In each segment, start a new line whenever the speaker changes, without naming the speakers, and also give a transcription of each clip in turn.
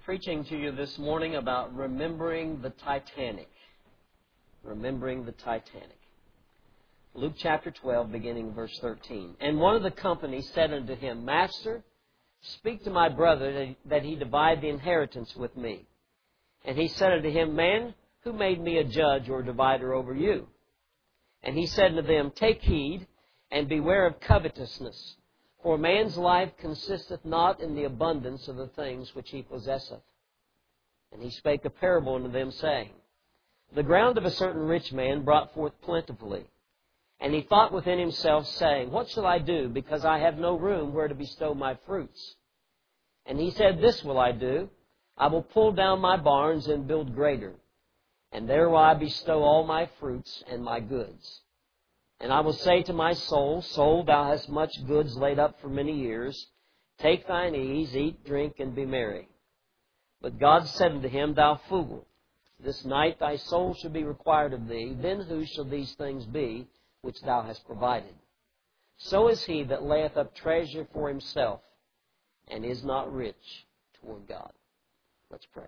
preaching to you this morning about remembering the Titanic. Remembering the Titanic. Luke chapter 12, beginning verse 13. And one of the company said unto him, Master, speak to my brother that he divide the inheritance with me. And he said unto him, Man, who made me a judge or divider over you? And he said unto them, Take heed, and beware of covetousness. For a man's life consisteth not in the abundance of the things which he possesseth. And he spake a parable unto them, saying, The ground of a certain rich man brought forth plentifully. And he thought within himself, saying, What shall I do, because I have no room where to bestow my fruits? And he said, This will I do. I will pull down my barns and build greater. And there will I bestow all my fruits and my goods. And I will say to my soul, Soul, thou hast much goods laid up for many years. Take thine ease, eat, drink, and be merry. But God said unto him, Thou fool, this night thy soul shall be required of thee. Then whose shall these things be which thou hast provided? So is he that layeth up treasure for himself, and is not rich toward God. Let's pray.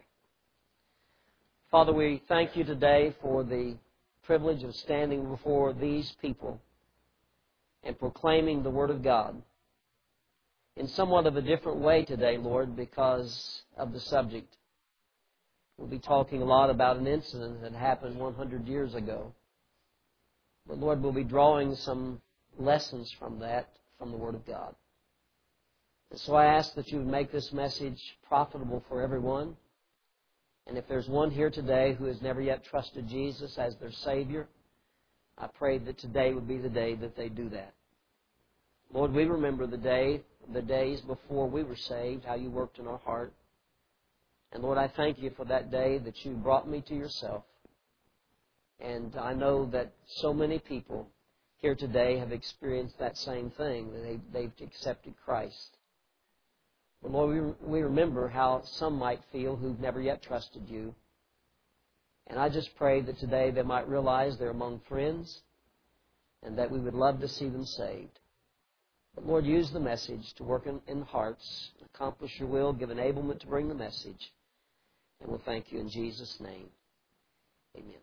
Father, we thank you today for the privilege of standing before these people and proclaiming the Word of God in somewhat of a different way today, Lord, because of the subject. We'll be talking a lot about an incident that happened 100 years ago. But Lord, we'll be drawing some lessons from that, from the Word of God. And so I ask that you would make this message profitable for everyone. And if there's one here today who has never yet trusted Jesus as their Savior, I pray that today would be the day that they do that. Lord, we remember the days before we were saved, how you worked in our heart. And Lord, I thank you for that day that you brought me to yourself. And I know that so many people here today have experienced that same thing, that they've accepted Christ. But Lord, we remember how some might feel who've never yet trusted you. And I just pray that today they might realize they're among friends and that we would love to see them saved. But Lord, use the message to work in hearts, accomplish your will, give enablement to bring the message. And we'll thank you in Jesus' name. Amen.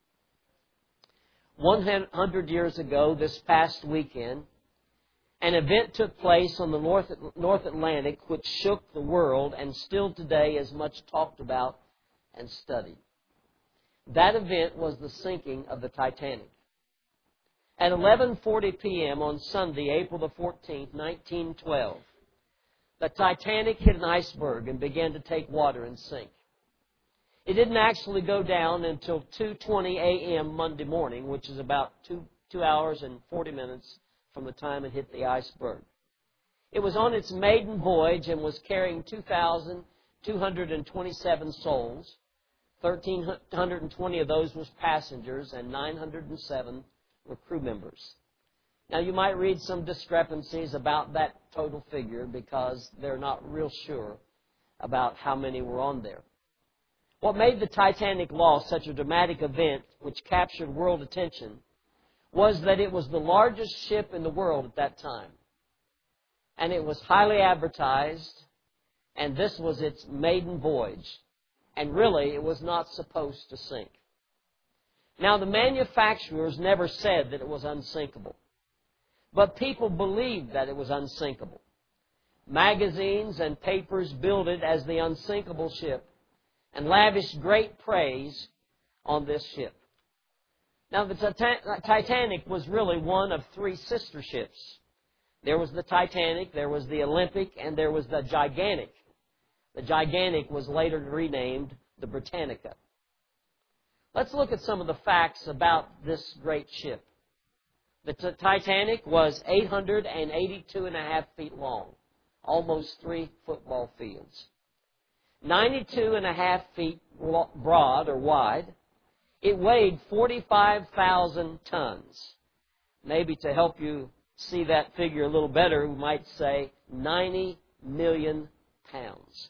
100 years ago, this past weekend, an event took place on the North Atlantic which shook the world and still today is much talked about and studied. That event was the sinking of the Titanic. At 11:40 p.m. on Sunday, April the 14th, 1912, the Titanic hit an iceberg and began to take water and sink. It didn't actually go down until 2:20 a.m. Monday morning, which is about 2 hours and 40 minutes from the time it hit the iceberg. It was on its maiden voyage and was carrying 2,227 souls. 1,320 of those was passengers and 907 were crew members. Now you might read some discrepancies about that total figure because they're not real sure about how many were on there. What made the Titanic loss such a dramatic event which captured world attention was that it was the largest ship in the world at that time. And it was highly advertised, and this was its maiden voyage. And really, it was not supposed to sink. Now, the manufacturers never said that it was unsinkable, but people believed that it was unsinkable. Magazines and papers billed it as the unsinkable ship and lavished great praise on this ship. Now, the Titanic was really one of three sister ships. There was the Titanic, there was the Olympic, and there was the Gigantic. The Gigantic was later renamed the Britannica. Let's look at some of the facts about this great ship. The Titanic was 882.5 feet long, almost 3 football fields. 92.5 feet broad or wide. It weighed 45,000 tons. Maybe to help you see that figure a little better, we might say 90 million pounds.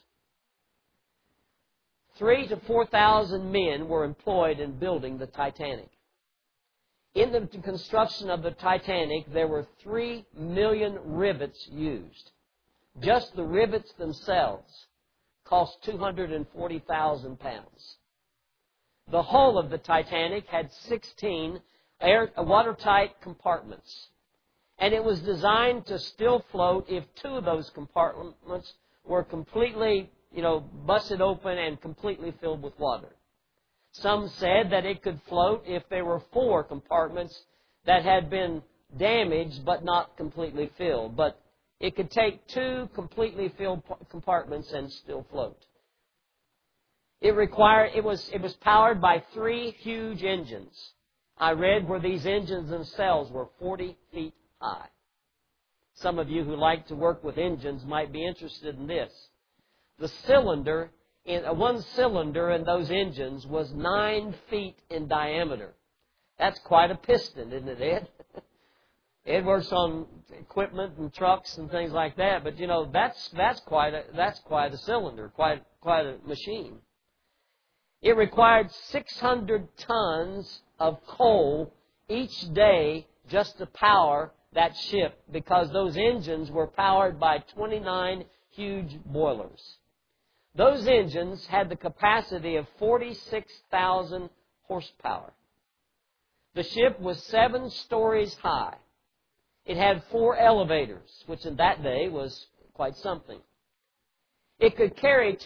3,000 to 4,000 men were employed in building the Titanic. In the construction of the Titanic, there were 3 million rivets used. Just the rivets themselves cost 240,000 pounds. The hull of the Titanic had 16 watertight compartments, and it was designed to still float if two of those compartments were completely, busted open and completely filled with water. Some said that it could float if there were 4 compartments that had been damaged but not completely filled. But it could take 2 completely filled compartments and still float. It was powered by 3 huge engines. I read where these engines themselves were 40 feet high. Some of you who like to work with engines might be interested in this. The cylinder, one cylinder in those engines was 9 feet in diameter. That's quite a piston, isn't it, Ed? Ed works on equipment and trucks and things like that, but that's quite a cylinder, quite a machine. It required 600 tons of coal each day just to power that ship, because those engines were powered by 29 huge boilers. Those engines had the capacity of 46,000 horsepower. The ship was 7 stories high. It had 4 elevators, which in that day was quite something. It could carry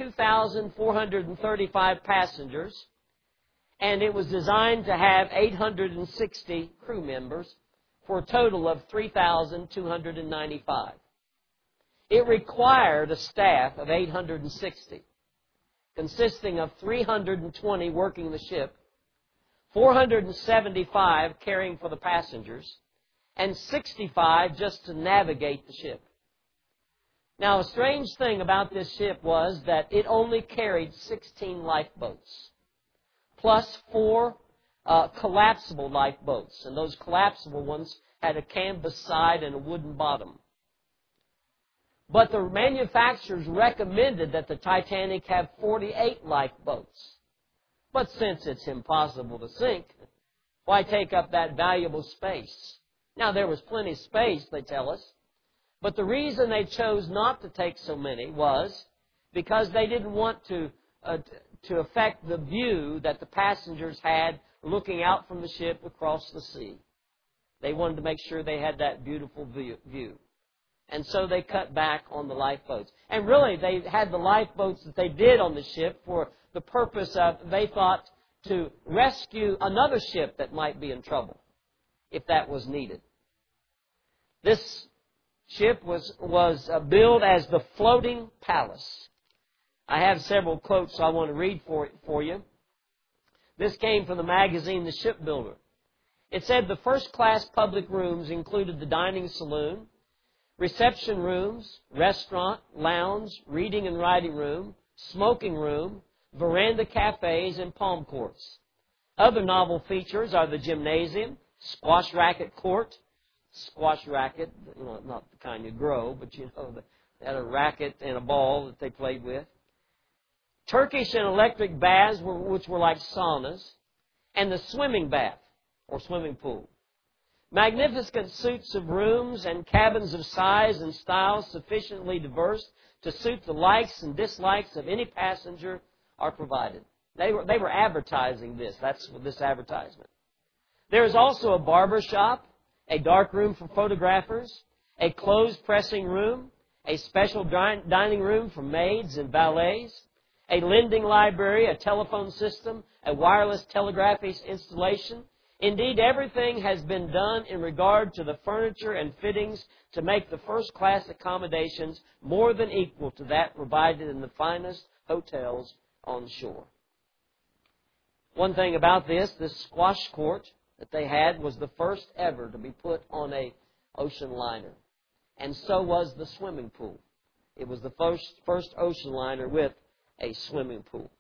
2,435 passengers, and it was designed to have 860 crew members for a total of 3,295. It required a staff of 860, consisting of 320 working the ship, 475 caring for the passengers, and 65 just to navigate the ship. Now, a strange thing about this ship was that it only carried 16 lifeboats, plus 4 collapsible lifeboats. And those collapsible ones had a canvas side and a wooden bottom. But the manufacturers recommended that the Titanic have 48 lifeboats. But since it's impossible to sink, why take up that valuable space? Now, there was plenty of space, they tell us. But the reason they chose not to take so many was because they didn't want to affect the view that the passengers had looking out from the ship across the sea. They wanted to make sure they had that beautiful view. And so they cut back on the lifeboats. And really, they had the lifeboats that they did on the ship for the purpose of, they thought, to rescue another ship that might be in trouble, if that was needed. This ship was billed as the Floating Palace. I have several quotes I want to read for you. This came from the magazine The Shipbuilder. It said the first-class public rooms included the dining saloon, reception rooms, restaurant, lounge, reading and writing room, smoking room, veranda cafes, and palm courts. Other novel features are the gymnasium, squash racket court, squash racket, not the kind you grow, but they had a racket and a ball that they played with. Turkish and electric baths, which were like saunas, and the swimming bath, or swimming pool. Magnificent suites of rooms and cabins of size and style sufficiently diverse to suit the likes and dislikes of any passenger are provided. They were advertising this. That's this advertisement. There is also a barber shop, a dark room for photographers, a clothes pressing room, a special dining room for maids and valets, a lending library, a telephone system, a wireless telegraphy installation. Indeed, everything has been done in regard to the furniture and fittings to make the first-class accommodations more than equal to that provided in the finest hotels on shore. One thing about this squash court that they had was the first ever to be put on an ocean liner. And so was the swimming pool. It was the first ocean liner with a swimming pool.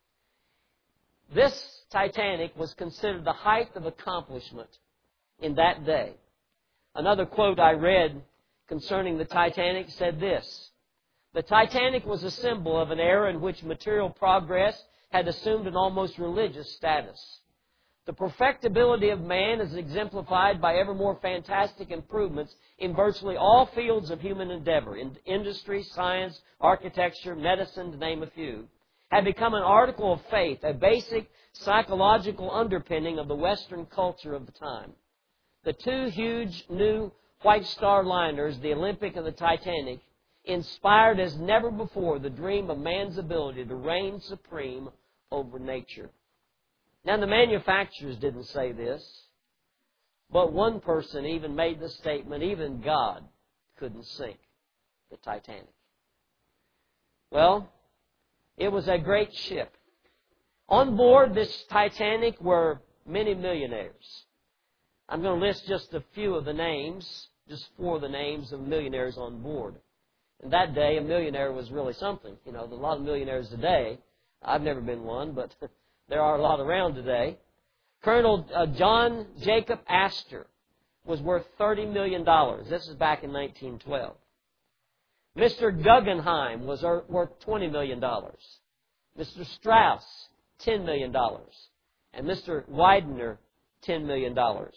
This Titanic was considered the height of accomplishment in that day. Another quote I read concerning the Titanic said this: "The Titanic was a symbol of an era in which material progress had assumed an almost religious status. The perfectibility of man is exemplified by ever more fantastic improvements in virtually all fields of human endeavor. In industry, science, architecture, medicine, to name a few, have become an article of faith, a basic psychological underpinning of the Western culture of the time. The two huge new White Star liners, the Olympic and the Titanic, inspired as never before the dream of man's ability to reign supreme over nature. Now, the manufacturers didn't say this, but one person even made the statement, even God couldn't sink the Titanic. Well, it was a great ship. On board this Titanic were many millionaires. I'm going to list just a few of the names, just 4 of the names of millionaires on board. In that day, a millionaire was really something. You know, there's a lot of millionaires today. I've never been one, but there are a lot around today. Colonel John Jacob Astor was worth $30 million. This is back in 1912. Mr. Guggenheim was worth $20 million. Mr. Strauss, $10 million. And Mr. Widener, $10 million.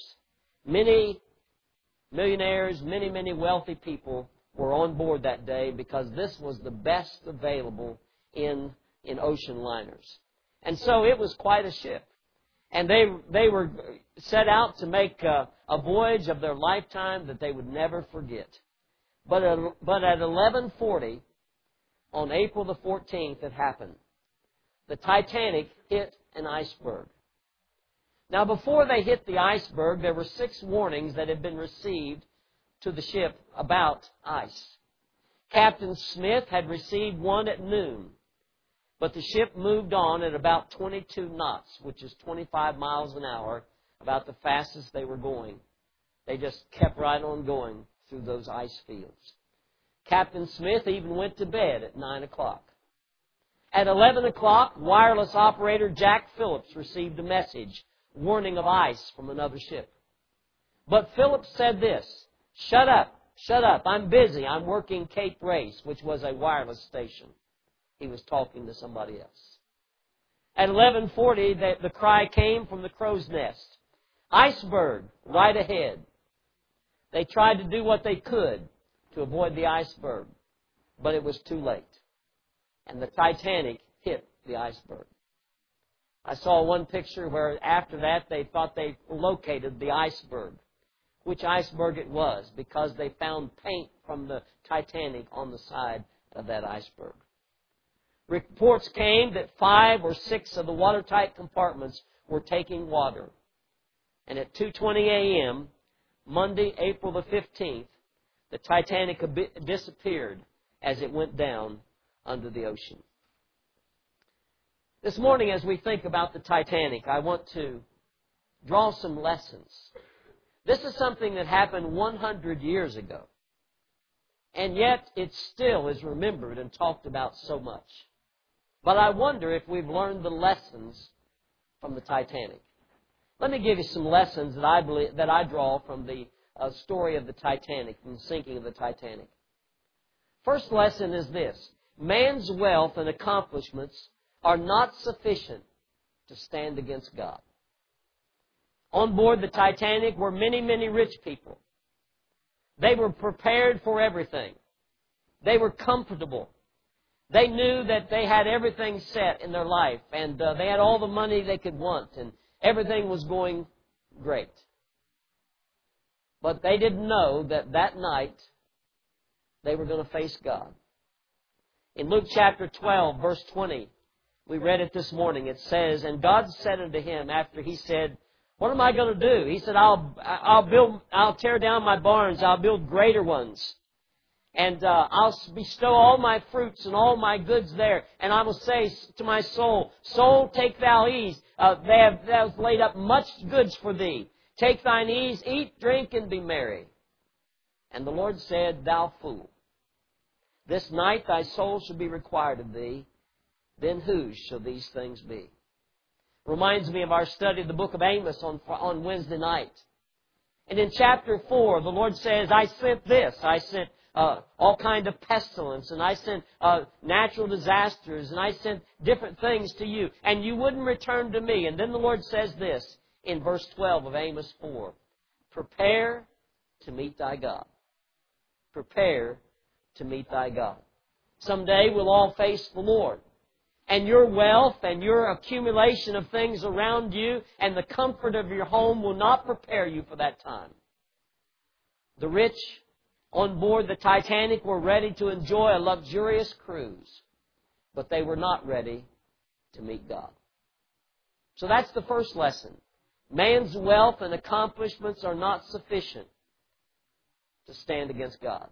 Many millionaires, many wealthy people were on board that day because this was the best available in ocean liners. And so it was quite a ship. And they were set out to make a voyage of their lifetime that they would never forget. But at 11:40, on April the 14th, it happened. The Titanic hit an iceberg. Now, before they hit the iceberg, there were 6 warnings that had been received to the ship about ice. Captain Smith had received one at noon. But the ship moved on at about 22 knots, which is 25 miles an hour, about the fastest they were going. They just kept right on going through those ice fields. Captain Smith even went to bed at 9 o'clock. At 11 o'clock, wireless operator Jack Phillips received a message warning of ice from another ship. But Phillips said this, shut up, I'm busy, I'm working Cape Race, which was a wireless station. He was talking to somebody else. At 11:40, the cry came from the crow's nest. Iceberg, right ahead. They tried to do what they could to avoid the iceberg, but it was too late. And the Titanic hit the iceberg. I saw one picture where after that they thought they located the iceberg, which iceberg it was, because they found paint from the Titanic on the side of that iceberg. Reports came that 5 or 6 of the watertight compartments were taking water. And at 2:20 a.m., Monday, April the 15th, the Titanic disappeared as it went down under the ocean. This morning, as we think about the Titanic, I want to draw some lessons. This is something that happened 100 years ago. And yet, it still is remembered and talked about so much. But I wonder if we've learned the lessons from the Titanic. Let me give you some lessons that I draw from the story of the Titanic, from the sinking of the Titanic. First lesson is this. Man's wealth and accomplishments are not sufficient to stand against God. On board the Titanic were many rich people. They were prepared for everything. They were comfortable. They knew that they had everything set in their life, and they had all the money they could want, and everything was going great. But they didn't know that that night they were going to face God. In Luke chapter 12, verse 20, we read it this morning. It says, and God said unto him, after he said, what am I going to do? He said, I'll tear down my barns, I'll build greater ones. And I'll bestow all my fruits and all my goods there. And I will say to my soul, soul, take thou ease. They have laid up much goods for thee. Take thine ease, eat, drink, and be merry. And the Lord said, thou fool, this night thy soul shall be required of thee. Then whose shall these things be? Reminds me of our study of the book of Amos on Wednesday night. And in chapter 4, the Lord says, I sent this. I sent all kind of pestilence, and I sent natural disasters, and I sent different things to you, and you wouldn't return to me. And then the Lord says this, in verse 12 of Amos 4. Prepare to meet thy God. Prepare to meet thy God. Someday we'll all face the Lord. And your wealth and your accumulation of things around you and the comfort of your home will not prepare you for that time. The rich on board the Titanic were ready to enjoy a luxurious cruise, but they were not ready to meet God. So that's the first lesson. Man's wealth and accomplishments are not sufficient to stand against God.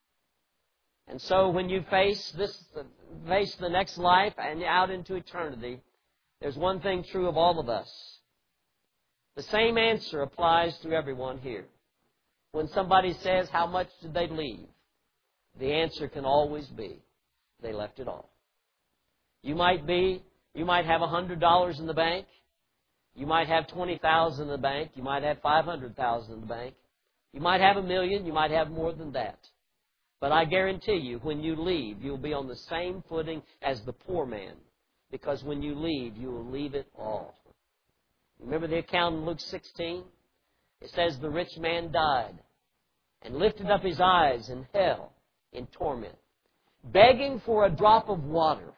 And so when you face the next life and out into eternity, there's one thing true of all of us. The same answer applies to everyone here. When somebody says, how much did they leave? The answer can always be, they left it all. You might have $100 in the bank. You might have $20,000 in the bank. You might have $500,000 in the bank. You might have $1 million. You might have more than that. But I guarantee you, when you leave, you'll be on the same footing as the poor man. Because when you leave, you will leave it all. Remember the account in Luke 16? It says the rich man died and lifted up his eyes in hell, in torment, begging for a drop of water.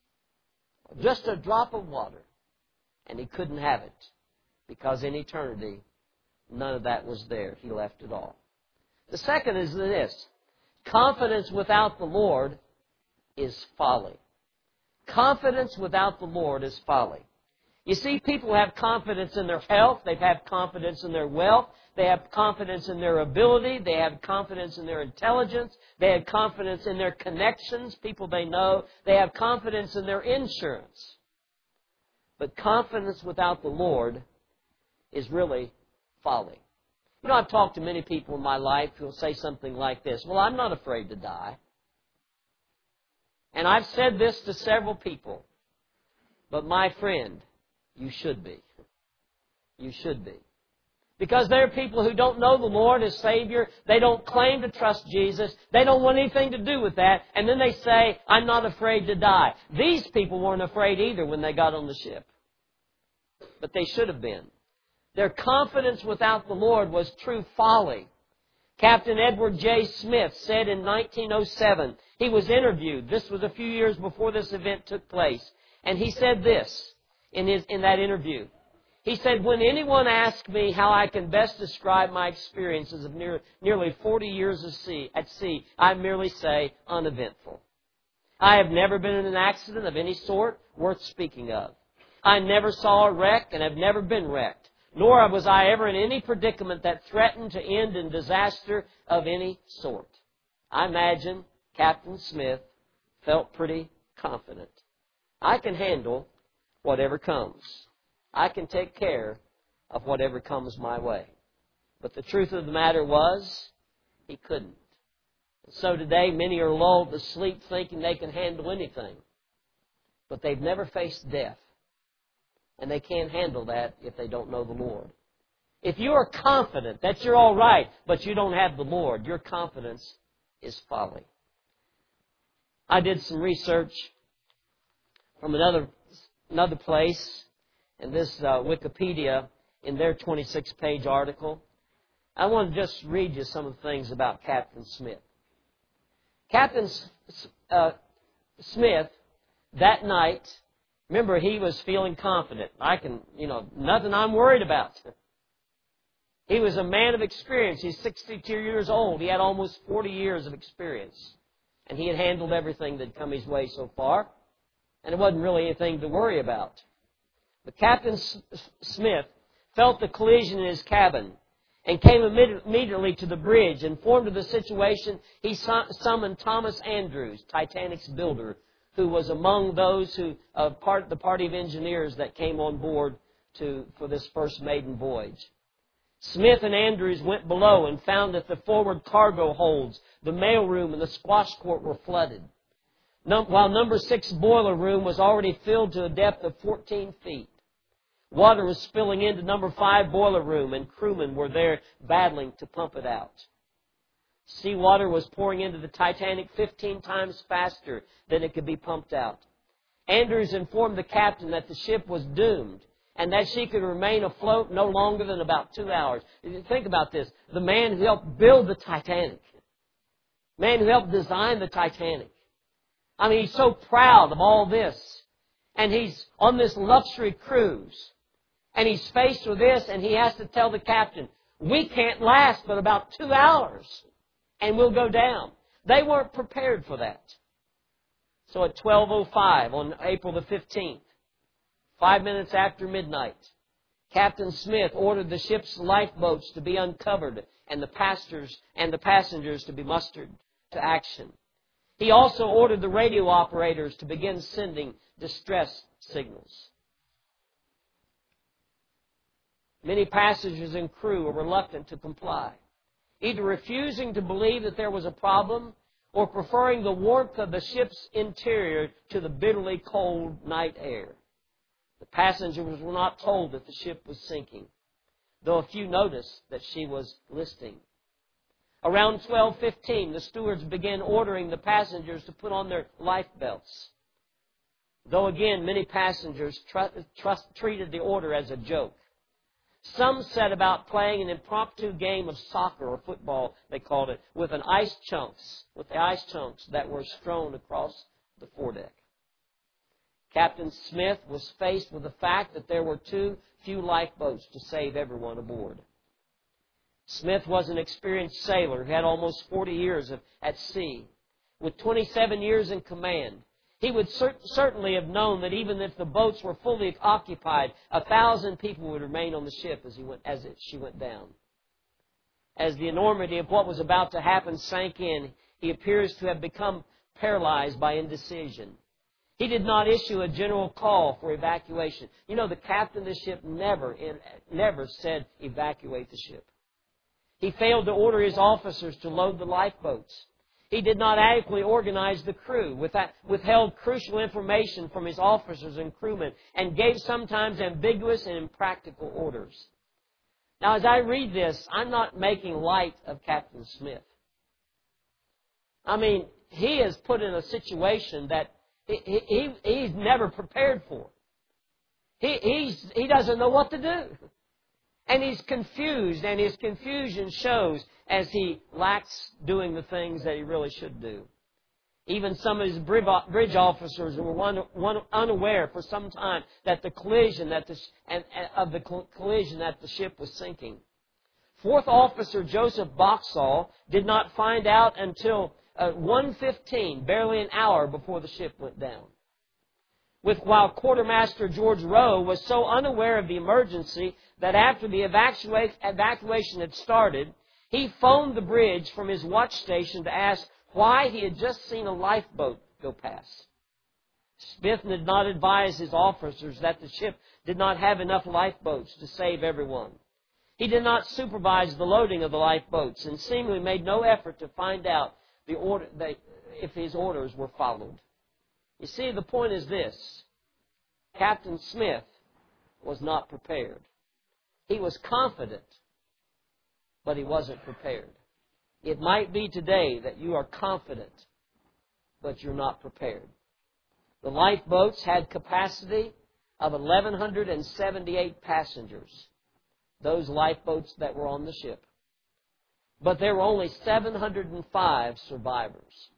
Just a drop of water. And he couldn't have it. Because in eternity, none of that was there. He left it all. The second is this. Confidence without the Lord is folly. Confidence without the Lord is folly. You see, people have confidence in their health. They have confidence in their wealth. They have confidence in their ability. They have confidence in their intelligence. They have confidence in their connections, people they know. They have confidence in their insurance. But confidence without the Lord is really folly. You know, I've talked to many people in my life who will say something like this, well, I'm not afraid to die. And I've said this to several people. But my friend, you should be. You should be. Because there are people who don't know the Lord as Savior. They don't claim to trust Jesus. They don't want anything to do with that. And then they say, I'm not afraid to die. These people weren't afraid either when they got on the ship. But they should have been. Their confidence without the Lord was true folly. Captain Edward J. Smith said in 1907, he was interviewed. This was a few years before this event took place. And he said this in that interview. He said, when anyone asks me how I can best describe my experiences of nearly 40 years at sea, I merely say uneventful. I have never been in an accident of any sort worth speaking of. I never saw a wreck and have never been wrecked. Nor was I ever in any predicament that threatened to end in disaster of any sort. I imagine Captain Smith felt pretty confident. I can handle whatever comes. I can take care of whatever comes my way. But the truth of the matter was, he couldn't. And so today, many are lulled to sleep thinking they can handle anything. But they've never faced death. And they can't handle that if they don't know the Lord. If you are confident that you're all right, but you don't have the Lord, your confidence is folly. I did some research from another place, in this Wikipedia, in their 26-page article. I want to just read you some of the things about Captain Smith. Captain Smith, that night, remember, he was feeling confident. Nothing I'm worried about. He was a man of experience. He's 62 years old. He had almost 40 years of experience. And he had handled everything that had come his way so far. And it wasn't really anything to worry about. But Captain Smith felt the collision in his cabin and came immediately to the bridge. Informed of the situation, he summoned Thomas Andrews, Titanic's builder, who was among those the party of engineers that came on board for this first maiden voyage. Smith and Andrews went below and found that the forward cargo holds, the mailroom, and the squash court were flooded. While number 6 boiler room was already filled to a depth of 14 feet. Water was spilling into number 5 boiler room, and crewmen were there battling to pump it out. Seawater was pouring into the Titanic 15 times faster than it could be pumped out. Andrews informed the captain that the ship was doomed and that she could remain afloat no longer than about 2 hours. Think about this. The man who helped build the Titanic. Man who helped design the Titanic. I mean, he's so proud of all this. And he's on this luxury cruise. And he's faced with this, and he has to tell the captain, we can't last but about 2 hours, and we'll go down. They weren't prepared for that. So at 12:05 on April the 15th, 5 minutes after midnight, Captain Smith ordered the ship's lifeboats to be uncovered and the passengers to be mustered to action. He also ordered the radio operators to begin sending distress signals. Many passengers and crew were reluctant to comply, either refusing to believe that there was a problem or preferring the warmth of the ship's interior to the bitterly cold night air. The passengers were not told that the ship was sinking, though a few noticed that she was listing. Around 12:15, the stewards began ordering the passengers to put on their life belts, though again many passengers treated the order as a joke. Some set about playing an impromptu game of soccer or football, they called it, with the ice chunks that were strewn across the foredeck. Captain Smith was faced with the fact that there were too few lifeboats to save everyone aboard. Smith was an experienced sailor who had almost 40 years at sea. With 27 years in command, he would certainly have known that even if the boats were fully occupied, 1,000 people would remain on the ship as she went down. As the enormity of what was about to happen sank in, he appears to have become paralyzed by indecision. He did not issue a general call for evacuation. You know, the captain of the ship never said evacuate the ship. He failed to order his officers to load the lifeboats. He did not adequately organize the crew, withheld crucial information from his officers and crewmen, and gave sometimes ambiguous and impractical orders. Now, as I read this, I'm not making light of Captain Smith. I mean, he is put in a situation that he's never prepared for. He doesn't know what to do. And he's confused, and his confusion shows as he lacks doing the things that he really should do. Even some of his bridge officers were unaware for some time that the collision that the ship was sinking. Fourth Officer Joseph Boxall did not find out until 1:15, barely an hour before the ship went down. While Quartermaster George Rowe was so unaware of the emergency that after the evacuation had started, he phoned the bridge from his watch station to ask why he had just seen a lifeboat go past. Smith did not advise his officers that the ship did not have enough lifeboats to save everyone. He did not supervise the loading of the lifeboats and seemingly made no effort to find out if his orders were followed. You see, the point is this. Captain Smith was not prepared. He was confident, but he wasn't prepared. It might be today that you are confident, but you're not prepared. The lifeboats had capacity of 1,178 passengers, those lifeboats that were on the ship. But there were only 705 survivors.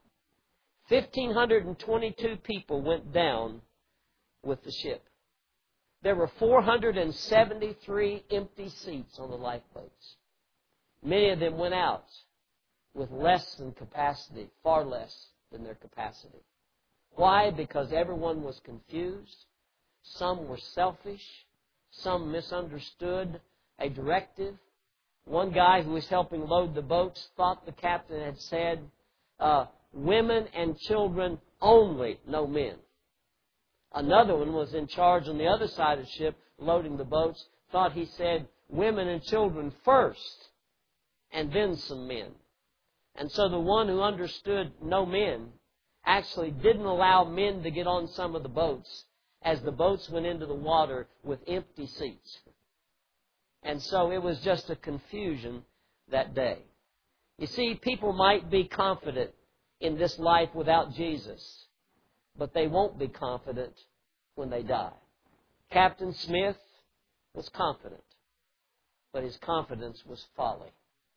1,522 people went down with the ship. There were 473 empty seats on the lifeboats. Many of them went out with less than capacity, far less than their capacity. Why? Because everyone was confused. Some were selfish. Some misunderstood a directive. One guy who was helping load the boats thought the captain had said, women and children only, no men. Another one was in charge on the other side of the ship, loading the boats, thought he said, women and children first, and then some men. And so the one who understood no men actually didn't allow men to get on some of the boats as the boats went into the water with empty seats. And so it was just a confusion that day. You see, people might be confident in this life without Jesus, but they won't be confident when they die. Captain Smith was confident, but his confidence was folly.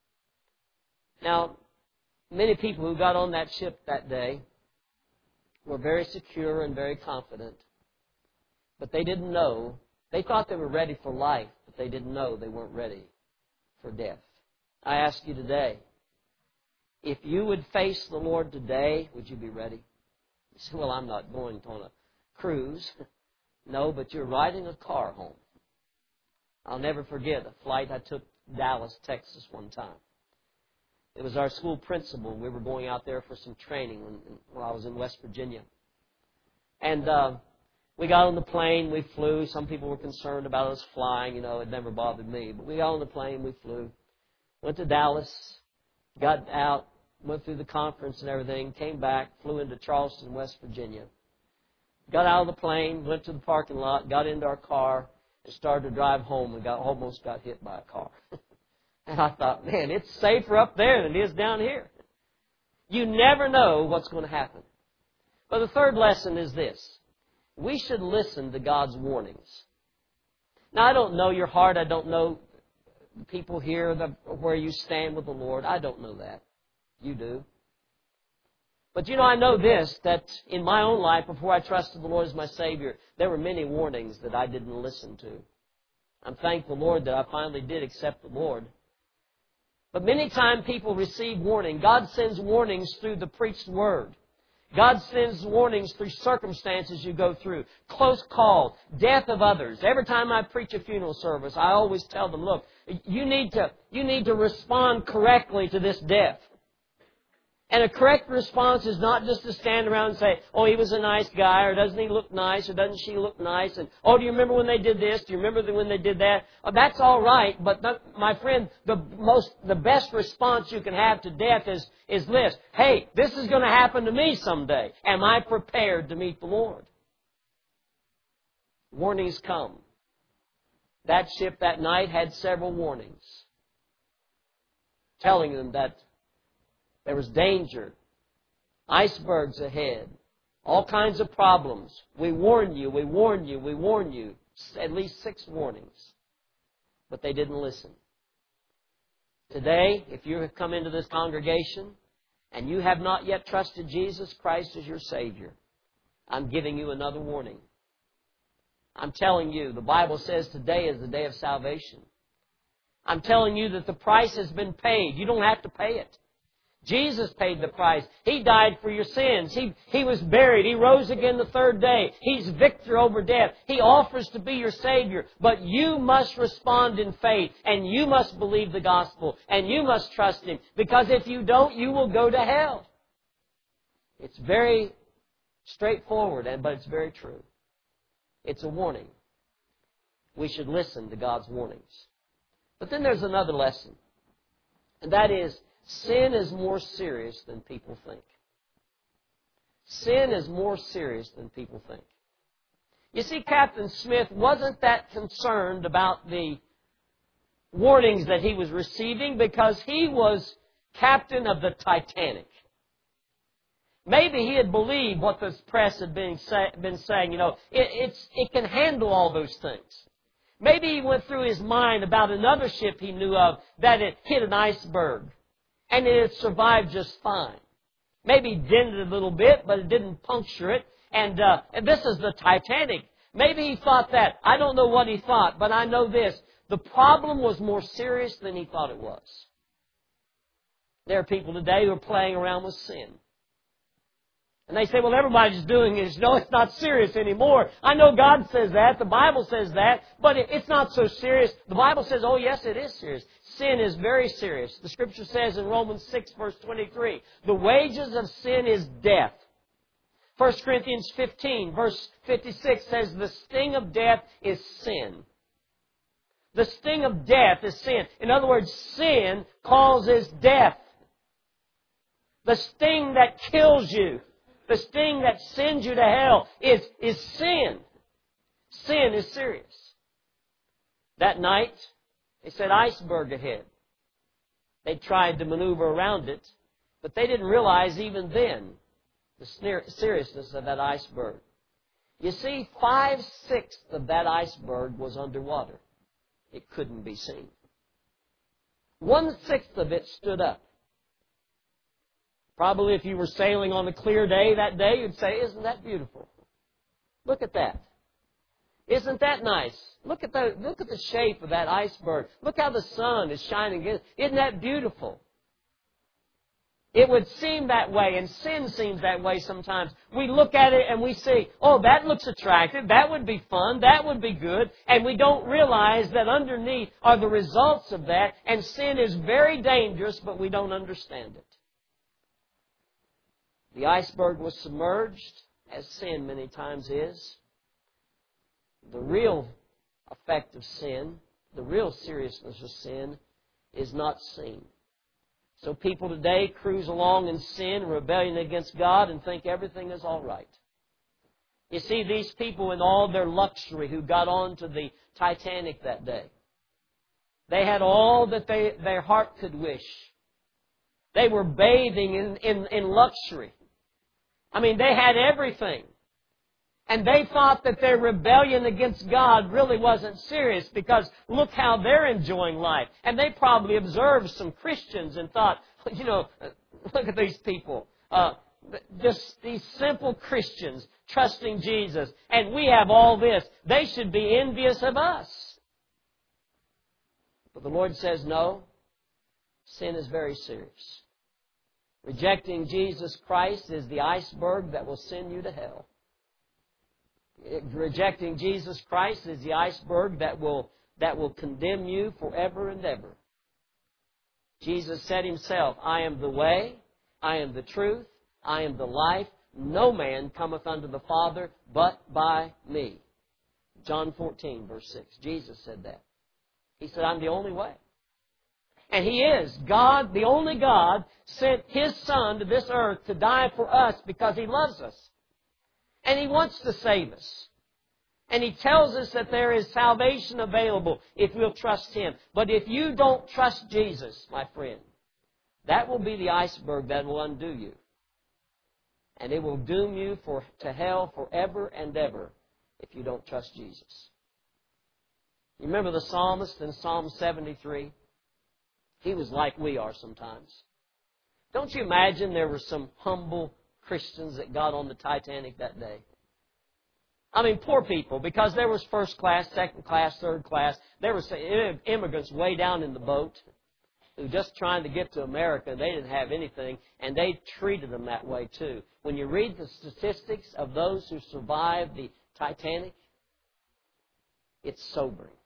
Now, many people who got on that ship that day were very secure and very confident, but they didn't know. They thought they were ready for life, but they didn't know they weren't ready for death. I ask you today, if you would face the Lord today, would you be ready? You say, well, I'm not going on a cruise. No, but you're riding a car home. I'll never forget a flight I took to Dallas, Texas one time. It was our school principal. We were going out there for some training when I was in West Virginia. And we got on the plane, we flew. Some people were concerned about us flying. You know, it never bothered me. But we got on the plane, we flew. Went to Dallas, got out, went through the conference and everything, came back, flew into Charleston, West Virginia. Got out of the plane, went to the parking lot, got into our car, and started to drive home and almost got hit by a car. And I thought, man, it's safer up there than it is down here. You never know what's going to happen. But the third lesson is this. We should listen to God's warnings. Now, I don't know your heart. I don't know the people here, where you stand with the Lord. I don't know that. You do. But you know, I know this, that in my own life, before I trusted the Lord as my Savior, there were many warnings that I didn't listen to. I'm thankful, Lord, that I finally did accept the Lord. But many times people receive warning. God sends warnings through the preached Word. God sends warnings through circumstances you go through. Close call, death of others. Every time I preach a funeral service, I always tell them, look, you need to respond correctly to this death. And a correct response is not just to stand around and say, oh, he was a nice guy, or doesn't he look nice, or doesn't she look nice, and, oh, do you remember when they did this? Do you remember when they did that? Oh, that's all right, but my friend, the best response you can have to death is this. Hey, this is going to happen to me someday. Am I prepared to meet the Lord? Warnings come. That ship that night had several warnings telling them that there was danger, icebergs ahead, all kinds of problems. We warn you, we warn you, we warn you. At least 6 warnings. But they didn't listen. Today, if you have come into this congregation and you have not yet trusted Jesus Christ as your Savior, I'm giving you another warning. I'm telling you, the Bible says today is the day of salvation. I'm telling you that the price has been paid. You don't have to pay it. Jesus paid the price. He died for your sins. He was buried. He rose again the 3rd day. He's victor over death. He offers to be your Savior. But you must respond in faith. And you must believe the gospel. And you must trust Him. Because if you don't, you will go to hell. It's very straightforward, but it's very true. It's a warning. We should listen to God's warnings. But then there's another lesson. And that is, sin is more serious than people think. Sin is more serious than people think. You see, Captain Smith wasn't that concerned about the warnings that he was receiving because he was captain of the Titanic. Maybe he had believed what the press had been saying. You know, it can handle all those things. Maybe he went through his mind about another ship he knew of that had hit an iceberg. And it had survived just fine. Maybe dented a little bit, but it didn't puncture it. And this is the Titanic. Maybe he thought that. I don't know what he thought, but I know this. The problem was more serious than he thought it was. There are people today who are playing around with sin. And they say, well, everybody's doing it. No, it's not serious anymore. I know God says that. The Bible says that. But it's not so serious. The Bible says, oh, yes, it is serious. Sin is very serious. The Scripture says in Romans 6, verse 23, the wages of sin is death. 1 Corinthians 15, verse 56 says, the sting of death is sin. The sting of death is sin. In other words, sin causes death. The sting that kills you, the sting that sends you to hell is sin. Sin is serious. That night, they said iceberg ahead. They tried to maneuver around it, but they didn't realize even then the seriousness of that iceberg. You see, 5/6 of that iceberg was underwater. it couldn't be seen. 1/6 of it stood up. Probably if you were sailing on a clear day that day, you'd say, isn't that beautiful? Look at that. Isn't that nice? Look at the shape of that iceberg. Look how the sun is shining against it. Isn't that beautiful? It would seem that way, and sin seems that way sometimes. We look at it and we see, oh, that looks attractive, that would be fun, that would be good, and we don't realize that underneath are the results of that, and sin is very dangerous, but we don't understand it. The iceberg was submerged, as sin many times is. The real effect of sin, the real seriousness of sin, is not seen. So people today cruise along in sin, rebellion against God, and think everything is all right. You see, these people in all their luxury who got onto the Titanic that day, they had all that their heart could wish. They were bathing in luxury. I mean, they had everything. And they thought that their rebellion against God really wasn't serious because look how they're enjoying life. And they probably observed some Christians and thought, look at these people. Just these simple Christians trusting Jesus. And we have all this. They should be envious of us. But the Lord says, no, sin is very serious. Rejecting Jesus Christ is the iceberg that will send you to hell. Rejecting Jesus Christ is the iceberg that will condemn you forever and ever. Jesus said Himself, I am the way, I am the truth, I am the life. No man cometh unto the Father but by me. John 14, verse 6. Jesus said that. He said, I'm the only way. And He is. God, the only God, sent His Son to this earth to die for us because He loves us. And He wants to save us. And He tells us that there is salvation available if we'll trust Him. But if you don't trust Jesus, my friend, that will be the iceberg that will undo you. And it will doom you to hell forever and ever if you don't trust Jesus. You remember the psalmist in Psalm 73? He was like we are sometimes. Don't you imagine there were some humble Christians that got on the Titanic that day? I mean, poor people, because there was first class, second class, third class. There were immigrants way down in the boat who were just trying to get to America. They didn't have anything, and they treated them that way too. When you read the statistics of those who survived the Titanic, it's sobering.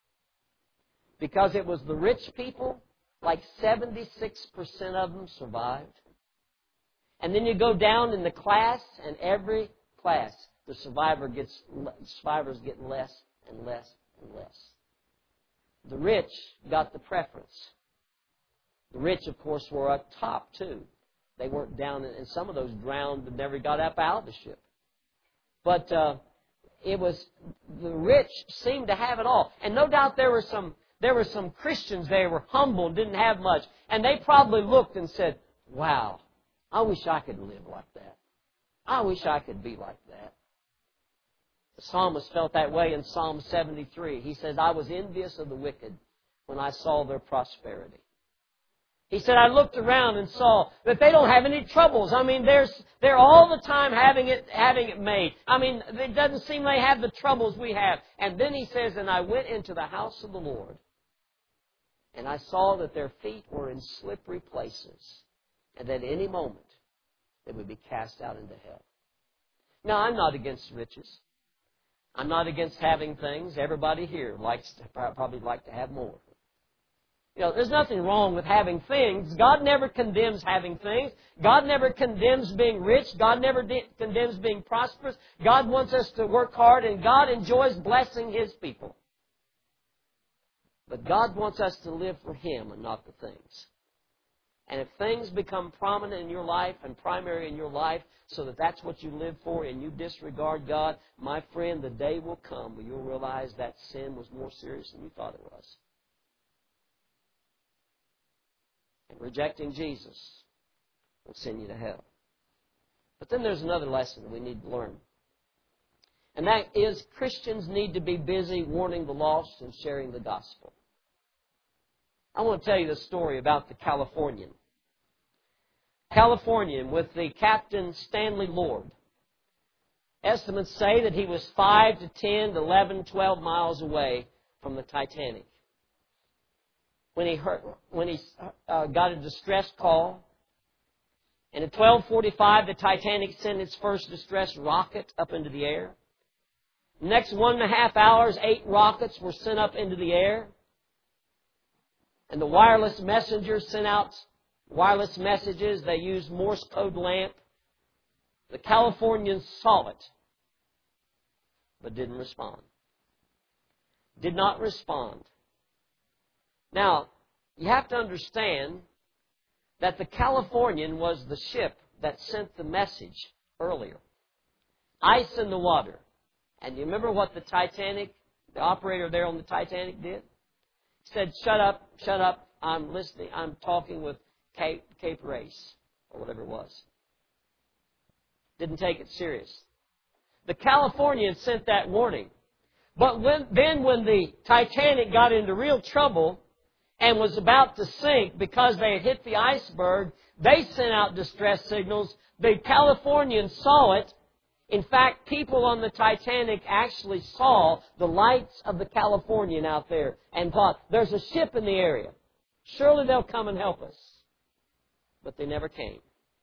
Because it was the rich people, like 76% of them survived. And then you go down in the class, and every class, the survivors get less and less and less. The rich got the preference. The rich, of course, were up top, too. They weren't down, and some of those drowned and never got up out of the ship. But it was, the rich seemed to have it all. And no doubt there were some Christians there who were humble and didn't have much. And they probably looked and said, wow, I wish I could live like that. I wish I could be like that. The psalmist felt that way in Psalm 73. He says, I was envious of the wicked when I saw their prosperity. He said, I looked around and saw that they don't have any troubles. I mean, they're all the time having it made. I mean, it doesn't seem they have the troubles we have. And then he says, and I went into the house of the Lord, and I saw that their feet were in slippery places, and that at any moment they would be cast out into hell. Now, I'm not against riches. I'm not against having things. Everybody here probably like to have more. There's nothing wrong with having things. God never condemns having things. God never condemns being rich. God never condemns being prosperous. God wants us to work hard, and God enjoys blessing His people. But God wants us to live for Him and not the things. And if things become prominent in your life and primary in your life so that that's what you live for and you disregard God, my friend, the day will come when you'll realize that sin was more serious than you thought it was. And rejecting Jesus will send you to hell. But then there's another lesson we need to learn. And that is, Christians need to be busy warning the lost and sharing the gospel. I want to tell you the story about the Californian. Californian with the Captain Stanley Lord. Estimates say that he was 5 to 10 to 11, 12 miles away from the Titanic. When he got a distress call, and at 12:45 the Titanic sent its first distress rocket up into the air. Next 1.5 hours, 8 rockets were sent up into the air. And the wireless messengers sent out wireless messages. They used Morse code lamp. The Californians saw it, but didn't respond. Did not respond. Now, you have to understand that the Californian was the ship that sent the message earlier. Ice in the water. And you remember what the operator there on the Titanic did? He said, shut up, I'm listening, I'm talking with Cape Race, or whatever it was. Didn't take it serious. The Californian sent that warning. But when the Titanic got into real trouble and was about to sink because they had hit the iceberg, they sent out distress signals. The Californians saw it. In fact, people on the Titanic actually saw the lights of the Californian out there and thought, there's a ship in the area. Surely they'll come and help us. But they never came.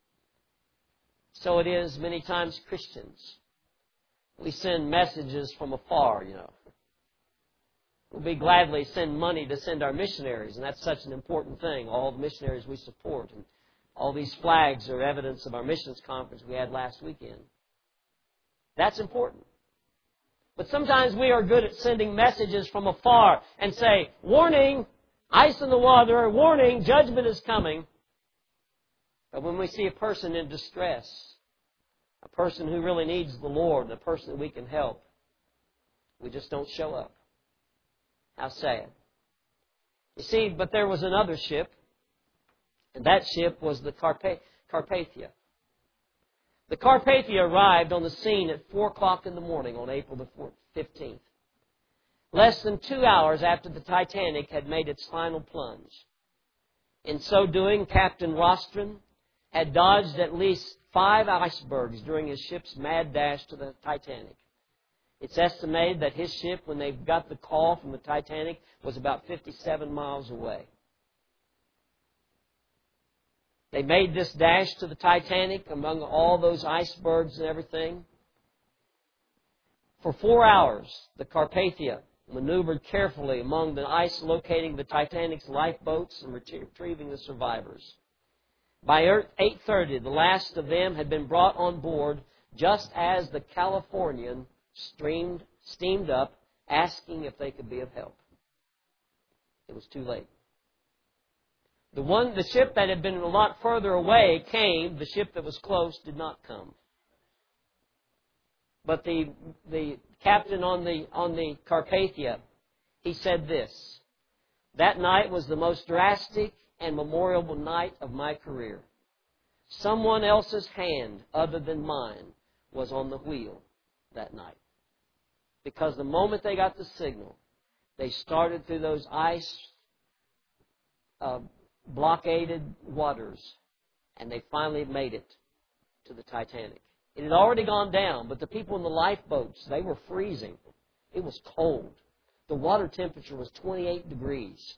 So it is many times Christians. We send messages from afar, you know. We gladly send money to send our missionaries, and that's such an important thing. All the missionaries we support, and all these flags are evidence of our missions conference we had last weekend. That's important. But sometimes we are good at sending messages from afar and say, warning, ice in the water, warning, judgment is coming. But when we see a person in distress, a person who really needs the Lord, a person that we can help, we just don't show up. How sad. You see, but there was another ship, and that ship was the Carpathia. The Carpathia arrived on the scene at 4 o'clock in the morning on April the 15th. Less than 2 hours after the Titanic had made its final plunge. In so doing, Captain Rostron had dodged at least 5 icebergs during his ship's mad dash to the Titanic. It's estimated that his ship, when they got the call from the Titanic, was about 57 miles away. They made this dash to the Titanic among all those icebergs and everything. For 4 hours, the Carpathia maneuvered carefully among the ice, locating the Titanic's lifeboats and retrieving the survivors. By 8:30, the last of them had been brought on board just as the Californian steamed up, asking if they could be of help. It was too late. The ship that had been a lot further away came. The ship that was close did not come. But the captain on the Carpathia, he said this: that night was the most drastic and memorable night of my career. Someone else's hand other than mine was on the wheel that night. Because the moment they got the signal, they started through those ice blockaded waters, and they finally made it to the Titanic. It had already gone down, but the people in the lifeboats, they were freezing. It was cold. The water temperature was 28 degrees.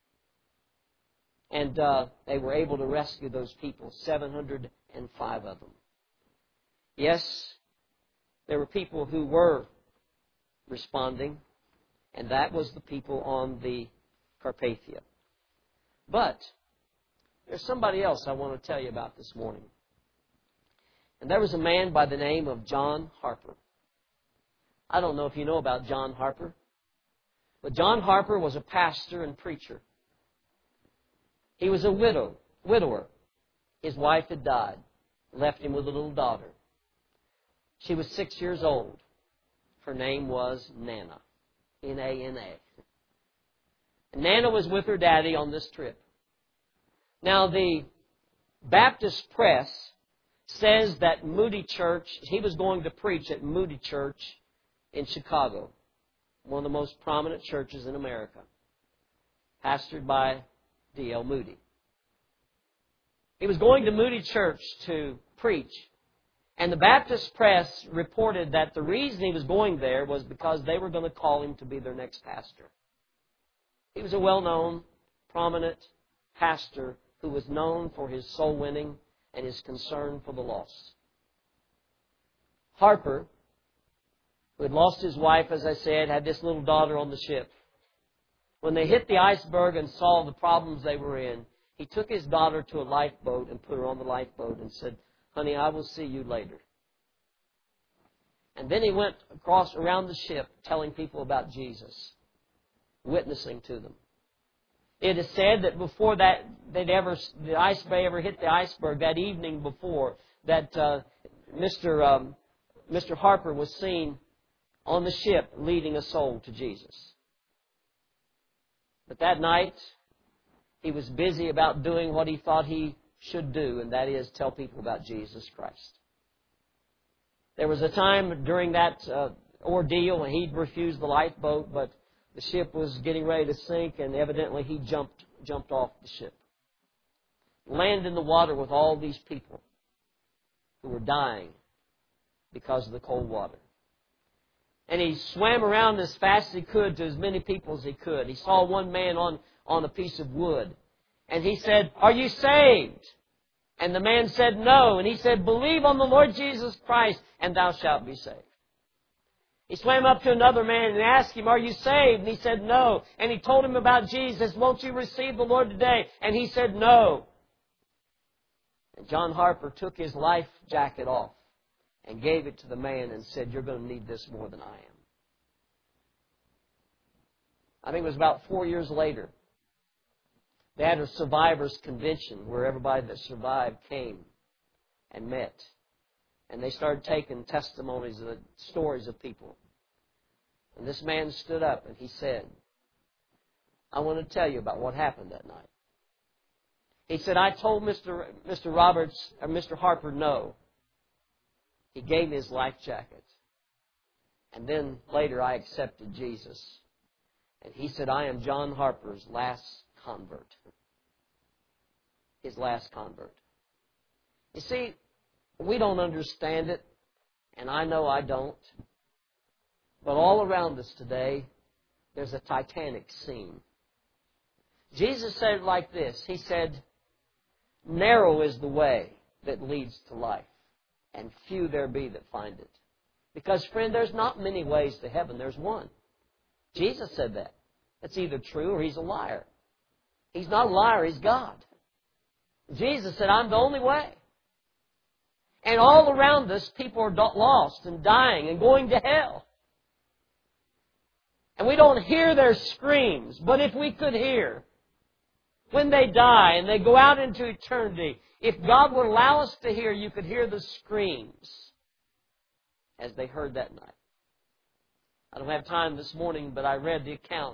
And they were able to rescue those people, 705 of them. Yes, there were people who were responding, and that was the people on the Carpathia. But there's somebody else I want to tell you about this morning. And there was a man by the name of John Harper. I don't know if you know about John Harper, but John Harper was a pastor and preacher. He was a widower. His wife had died, left him with a little daughter. She was 6 years old. Her name was Nana, N-A-N-A. And Nana was with her daddy on this trip. Now, the Baptist press says that Moody Church, he was going to preach at Moody Church in Chicago, one of the most prominent churches in America, pastored by D.L. Moody. He was going to Moody Church to preach, and the Baptist press reported that the reason he was going there was because they were going to call him to be their next pastor. He was a well-known, prominent pastor who was known for his soul winning and his concern for the lost. Harper, who had lost his wife, as I said, had this little daughter on the ship. When they hit the iceberg and saw the problems they were in, he took his daughter to a lifeboat and put her on the lifeboat and said, "Honey, I will see you later." And then he went around the ship telling people about Jesus, witnessing to them. It is said that before that the iceberg ever hit the iceberg, that evening before, that Mr. Harper was seen on the ship leading a soul to Jesus. But that night, he was busy about doing what he thought he should do, and that is tell people about Jesus Christ. There was a time during that ordeal when he'd refused the lifeboat, but the ship was getting ready to sink, and evidently he jumped off the ship. Landed in the water with all these people who were dying because of the cold water. And he swam around as fast as he could to as many people as he could. He saw one man on a piece of wood. And he said, "Are you saved?" And the man said, "No." And he said, "Believe on the Lord Jesus Christ, and thou shalt be saved." He swam up to another man and asked him, "Are you saved?" And he said, "No." And he told him about Jesus. "Won't you receive the Lord today?" And he said, "No." And John Harper took his life jacket off and gave it to the man and said, "You're going to need this more than I am." I think it was about 4 years later. They had a survivors' convention where everybody that survived came and met. And they started taking testimonies of the stories of people. And this man stood up and he said, "I want to tell you about what happened that night." He said, "I told Mr. Harper no. He gave me his life jacket. And then later I accepted Jesus." And he said, "I am John Harper's last convert." His last convert. You see, we don't understand it, and I know I don't. But all around us today, there's a Titanic scene. Jesus said it like this. He said, "Narrow is the way that leads to life, and few there be that find it." Because, friend, there's not many ways to heaven. There's one. Jesus said that. That's either true or he's a liar. He's not a liar. He's God. Jesus said, "I'm the only way." And all around us, people are lost and dying and going to hell. And we don't hear their screams. But if we could hear, when they die and they go out into eternity, if God would allow us to hear, you could hear the screams as they heard that night. I don't have time this morning, but I read the account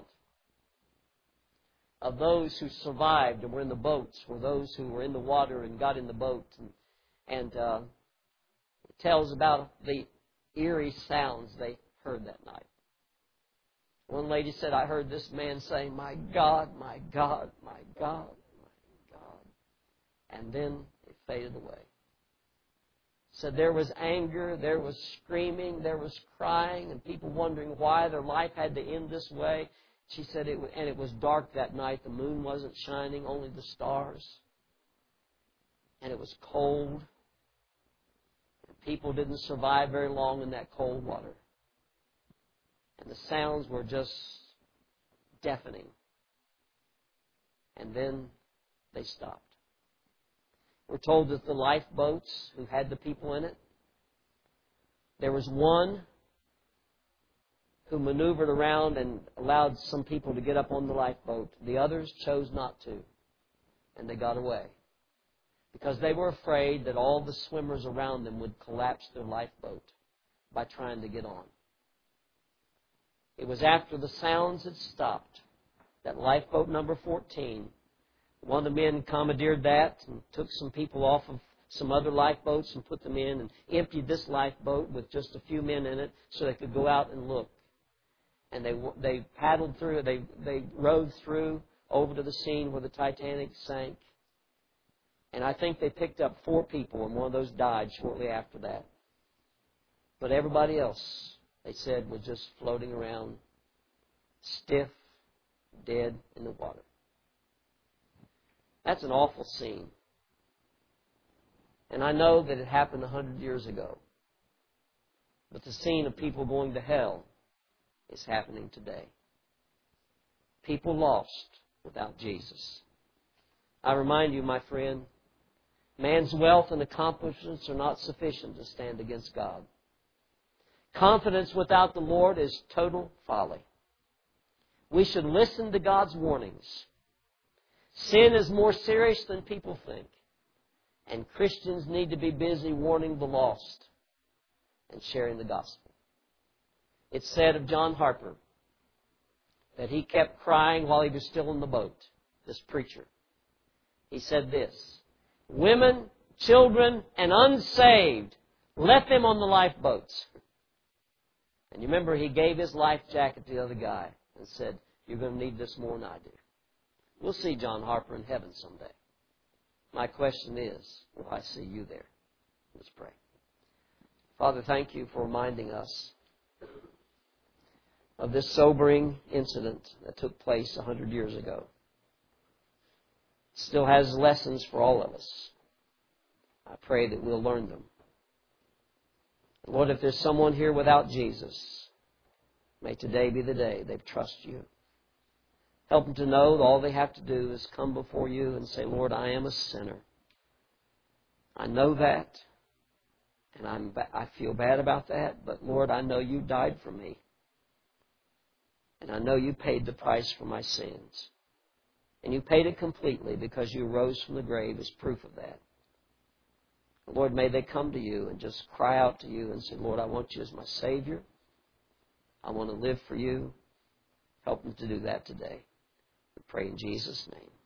of those who survived and were in the boats, or those who were in the water and got in the boat. And it tells about the eerie sounds they heard that night. One lady said, "I heard this man saying, 'My God, my God, my God, my God.'" And then it faded away. Said there was anger, there was screaming, there was crying, and people wondering why their life had to end this way. She said, it was dark that night. The moon wasn't shining, only the stars. And it was cold. People didn't survive very long in that cold water. And the sounds were just deafening. And then they stopped. We're told that the lifeboats who had the people in it, there was one who maneuvered around and allowed some people to get up on the lifeboat. The others chose not to, and they got away because they were afraid that all the swimmers around them would collapse their lifeboat by trying to get on. It was after the sounds had stopped that lifeboat number 14, one of the men commandeered that and took some people off of some other lifeboats and put them in and emptied this lifeboat with just a few men in it so they could go out and look. And they paddled through, they rowed through over to the scene where the Titanic sank. And I think they picked up 4 people, and one of those died shortly after that. But everybody else, they said, was just floating around, stiff, dead in the water. That's an awful scene. And I know that it happened 100 years ago. But the scene of people going to hell is happening today. People lost without Jesus. I remind you, my friend, man's wealth and accomplishments are not sufficient to stand against God. Confidence without the Lord is total folly. We should listen to God's warnings. Sin is more serious than people think. And Christians need to be busy warning the lost and sharing the gospel. It's said of John Harper that he kept crying while he was still in the boat, this preacher. He said this, "Women, children, and unsaved, let them on the lifeboats." And you remember he gave his life jacket to the other guy and said, "You're going to need this more than I do." We'll see John Harper in heaven someday. My question is, will I see you there? Let's pray. Father, thank you for reminding us of this sobering incident that took place 100 years ago. It still has lessons for all of us. I pray that we'll learn them. Lord, if there's someone here without Jesus, may today be the day they trust you. Help them to know that all they have to do is come before you and say, "Lord, I am a sinner. I know that, and I feel bad about that, but Lord, I know you died for me. And I know you paid the price for my sins. And you paid it completely because you rose from the grave as proof of that." Lord, may they come to you and just cry out to you and say, "Lord, I want you as my Savior. I want to live for you." Help them to do that today. We pray in Jesus' name.